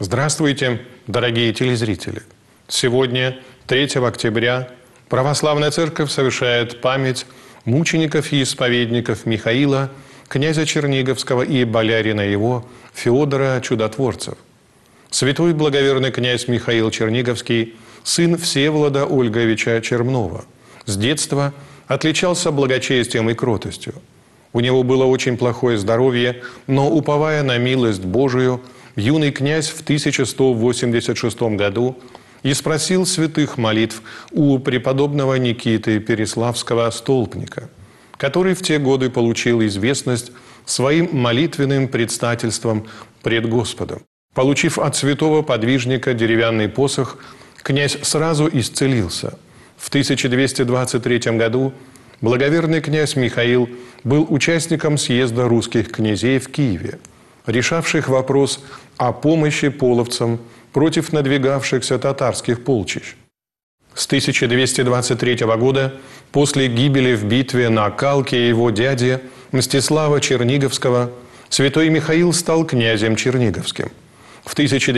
Здравствуйте, дорогие телезрители! Сегодня, 3 октября, Православная Церковь совершает память мучеников и исповедников Михаила, князя Черниговского и болярина его Феодора Чудотворцев. Святой благоверный князь Михаил Черниговский, сын Всеволода Ольговича Чернова, с детства отличался благочестием и кротостью. У него было очень плохое здоровье, но, уповая на милость Божию, юный князь в 1186 году испросил святых молитв у преподобного Никиты Переславского столпника, который в те годы получил известность своим молитвенным предстательством пред Господом. Получив от святого подвижника деревянный посох, князь сразу исцелился. В 1223 году благоверный князь Михаил был участником съезда русских князей в Киеве, решавших вопрос о помощи половцам против надвигавшихся татарских полчищ. С 1223 года, после гибели в битве на Калке его дяди Мстислава Черниговского, святой Михаил стал князем Черниговским. В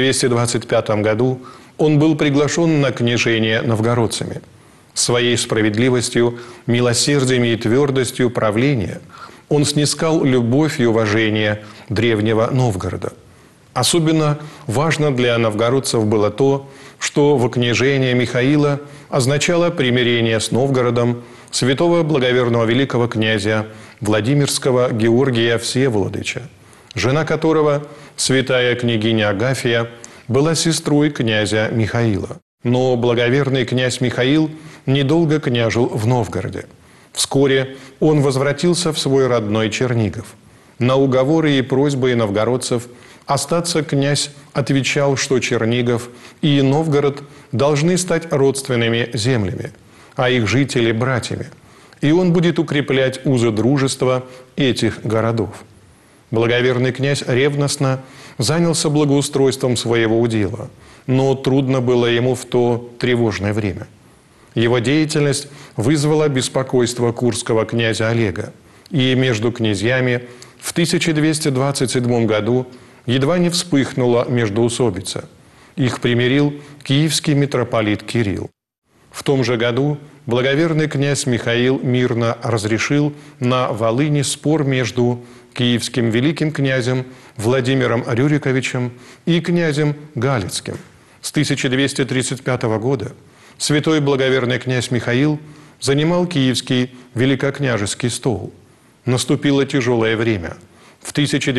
1225 году он был приглашен на княжение новгородцами. Своей справедливостью, милосердием и твердостью правления он снискал любовь и уважение древнего Новгорода. Особенно важно для новгородцев было то, что вокнижение Михаила означало примирение с Новгородом святого благоверного великого князя Владимирского Георгия Всеволодыча, жена которого, святая княгиня Агафья, была сестрой князя Михаила. Но благоверный князь Михаил недолго княжил в Новгороде. Вскоре он возвратился в свой родной Чернигов. На уговоры и просьбы новгородцев остаться князь отвечал, что Чернигов и Новгород должны стать родственными землями, а их жители – братьями, и он будет укреплять узы дружества этих городов. Благоверный князь ревностно занялся благоустройством своего удела, но трудно было ему в то тревожное время. Его деятельность вызвала беспокойство курского князя Олега, и между князьями в 1227 году едва не вспыхнула междоусобица. Их примирил киевский митрополит Кирилл. В том же году благоверный князь Михаил мирно разрешил на Волыни спор между киевским великим князем Владимиром Рюриковичем и князем Галицким. С 1235 года святой благоверный князь Михаил занимал киевский великокняжеский стол. Наступило тяжелое время. В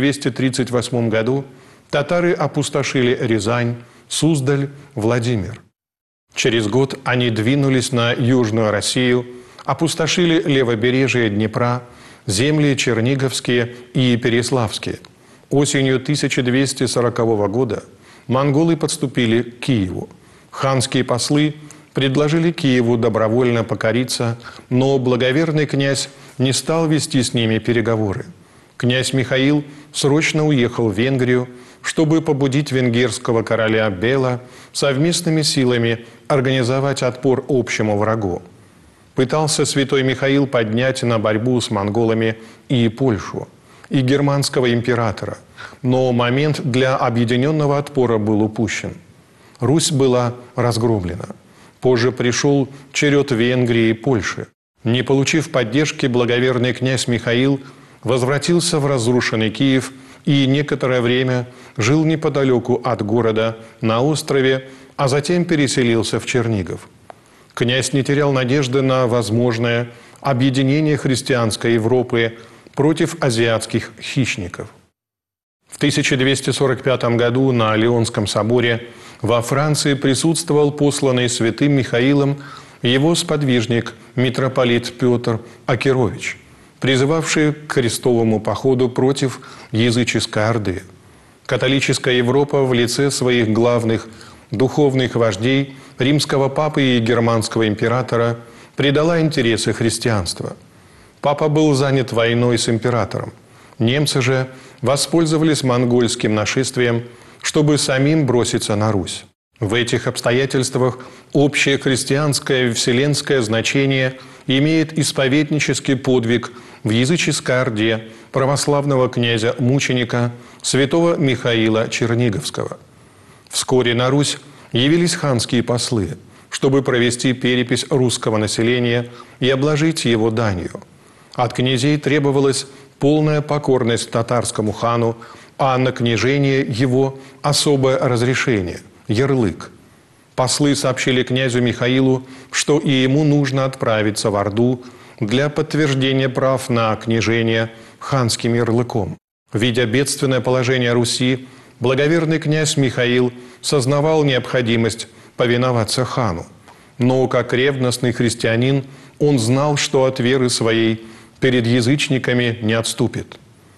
1238 году татары опустошили Рязань, Суздаль, Владимир. Через год они двинулись на Южную Россию, опустошили левобережье Днепра, земли Черниговские и Переславские. Осенью 1240 года монголы подступили к Киеву. Ханские послы предложили Киеву добровольно покориться, но благоверный князь не стал вести с ними переговоры. Князь Михаил срочно уехал в Венгрию, чтобы побудить венгерского короля Бела совместными силами организовать отпор общему врагу. Пытался святой Михаил поднять на борьбу с монголами и Польшу, и германского императора, но момент для объединенного отпора был упущен. Русь была разгромлена. Позже пришел черед Венгрии и Польши. Не получив поддержки, благоверный князь Михаил возвратился в разрушенный Киев и некоторое время жил неподалеку от города на острове, а затем переселился в Чернигов. Князь не терял надежды на возможное объединение христианской Европы против азиатских хищников. В 1245 году на Леонском соборе во Франции присутствовал посланный святым Михаилом его сподвижник митрополит Петр Акирович, призывавший к крестовому походу против языческой орды. Католическая Европа в лице своих главных духовных вождей, римского папы и германского императора, предала интересы христианства. Папа был занят войной с императором. Немцы же воспользовались монгольским нашествием, чтобы самим броситься на Русь. В этих обстоятельствах общее христианское и вселенское значение имеет исповеднический подвиг в языческой орде православного князя-мученика святого Михаила Черниговского. Вскоре на Русь явились ханские послы, чтобы провести перепись русского населения и обложить его данью. От князей требовалась полная покорность татарскому хану, а на княжение его особое разрешение – ярлык. Послы сообщили князю Михаилу, что и ему нужно отправиться в Орду для подтверждения прав на княжение ханским ярлыком. Видя бедственное положение Руси, благоверный князь Михаил сознавал необходимость повиноваться хану. Но как ревностный христианин он знал, что от веры своей перед язычниками не отступит.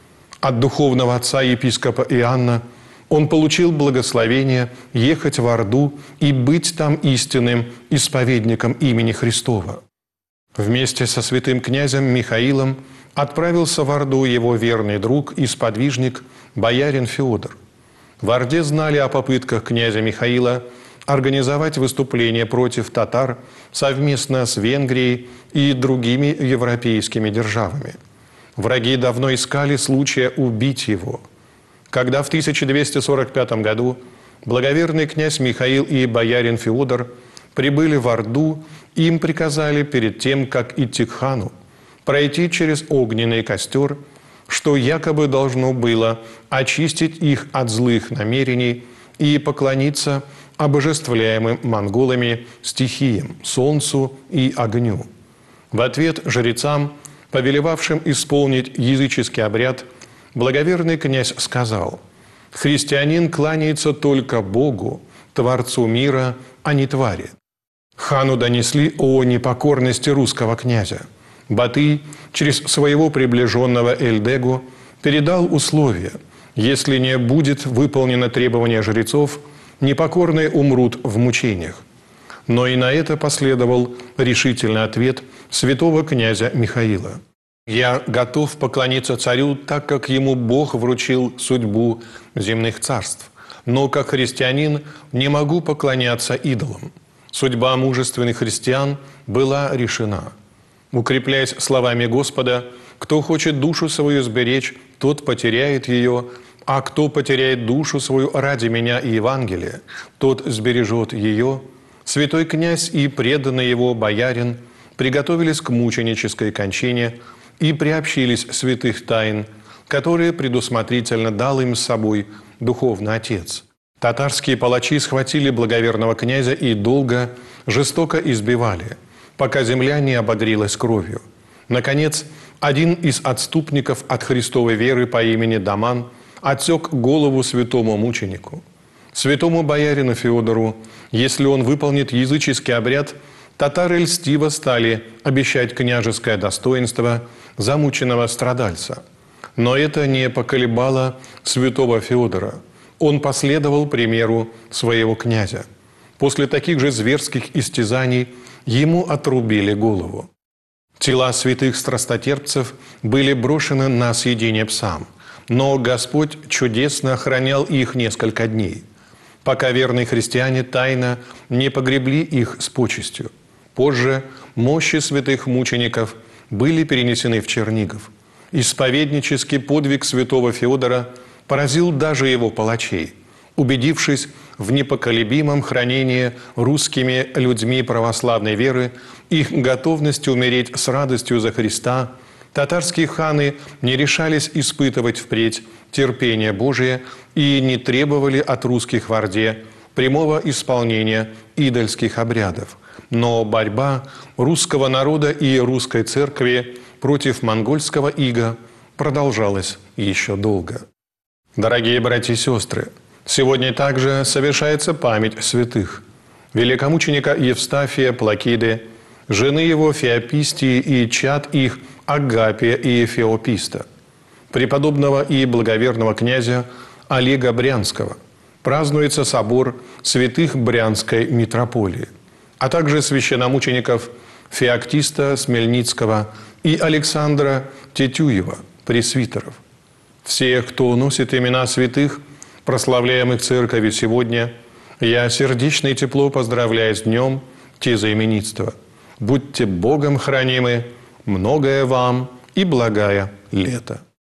От духовного отца епископа Иоанна он получил благословение ехать в Орду и быть там истинным исповедником имени Христова. Вместе со святым князем Михаилом отправился в Орду его верный друг и сподвижник боярин Феодор. В Орде знали о попытках князя Михаила организовать выступление против татар совместно с Венгрией и другими европейскими державами. Враги давно искали случая убить его. Когда в 1245 году благоверный князь Михаил и боярин Феодор прибыли в Орду, им приказали перед тем, как идти к хану, пройти через огненный костер, что якобы должно было очистить их от злых намерений и поклониться обожествляемым монголами стихиям, солнцу и огню. В ответ жрецам, повелевавшим исполнить языческий обряд, благоверный князь сказал: «Христианин кланяется только Богу, Творцу мира, а не твари». Хану донесли о непокорности русского князя. Батый через своего приближенного Эльдегу передал условия: если не будет выполнено требование жрецов, непокорные умрут в мучениях. Но и на это последовал решительный ответ святого князя Михаила: «Я готов поклониться царю, так как ему Бог вручил судьбу земных царств, но как христианин не могу поклоняться идолам». Судьба мужественных христиан была решена. Укрепляясь словами Господа: «Кто хочет душу свою сберечь, тот потеряет ее, а кто потеряет душу свою ради меня и Евангелия, тот сбережет ее», святой князь и преданный его боярин приготовились к мученической кончине и приобщились святых тайн, которые предусмотрительно дал им с собой духовный отец. Татарские палачи схватили благоверного князя и долго, жестоко избивали, пока земля не ободрилась кровью. Наконец, один из отступников от Христовой веры по имени Даман отсек голову святому мученику. Святому боярину Феодору, если он выполнит языческий обряд, татары льстиво стали обещать княжеское достоинство замученного страдальца. Но это не поколебало святого Феодора. Он последовал примеру своего князя. После таких же зверских истязаний ему отрубили голову. Тела святых страстотерпцев были брошены на съедение псам, но Господь чудесно охранял их несколько дней, пока верные христиане тайно не погребли их с почестью. Позже мощи святых мучеников были перенесены в Чернигов. Исповеднический подвиг святого Феодора поразил даже его палачей. Убедившись в непоколебимом хранении русскими людьми православной веры, их готовности умереть с радостью за Христа, татарские ханы не решались испытывать впредь терпение Божие и не требовали от русских в Орде прямого исполнения идольских обрядов. Но борьба русского народа и русской церкви против монгольского ига продолжалась еще долго. Дорогие братья и сестры, сегодня также совершается память святых: великомученика Евстафия Плакиды, жены его Феопистии и чад их Агапия и Феописта, преподобного и благоверного князя Олега Брянского. Празднуется собор святых Брянской митрополии, а также священномучеников Феоктиста Смельницкого и Александра Тетюева, пресвитеров. Всех, кто носит имена святых, прославляемых Церковью сегодня, я сердечно и тепло поздравляю с днем тезаименитства. Будьте Богом хранимы, многое вам и благая лето.